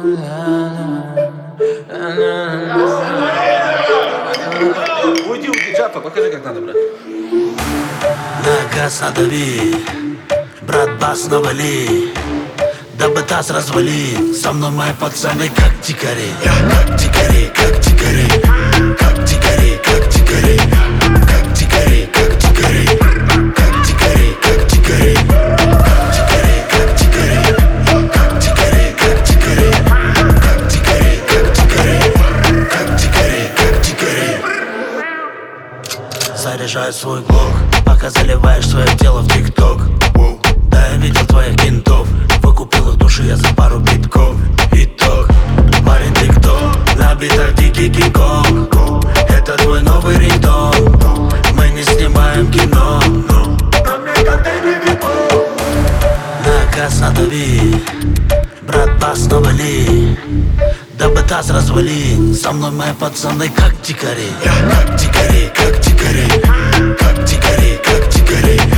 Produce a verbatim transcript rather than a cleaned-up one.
Уйди, уйди, Джафа, покажи, как надо, брат. На газ надави, брат, бас навали, дабы таз развали. Со мной мои пацаны как дикари, как дикари, как дикари, как дикари, как дикари, как дикари, как дикари, как дикари, как дикари, как дикари, как дикари, как дикари, как дикари, как дикари, как дикари, как дикари. Заряжаю свой блок, пока заливаешь свое тело в тик-ток. Да, я видел твоих кентов, выкупил их души я за пару битков. Итог, парень, ты кто? На битах дикий кинг-конг. Это твой новый рингтон. Мы не снимаем кино, но на газ надави, брат, бас навали, дабы таз развали. Со мной мои пацаны как дикари, как дикари, как дикари, как дикари, как дикари.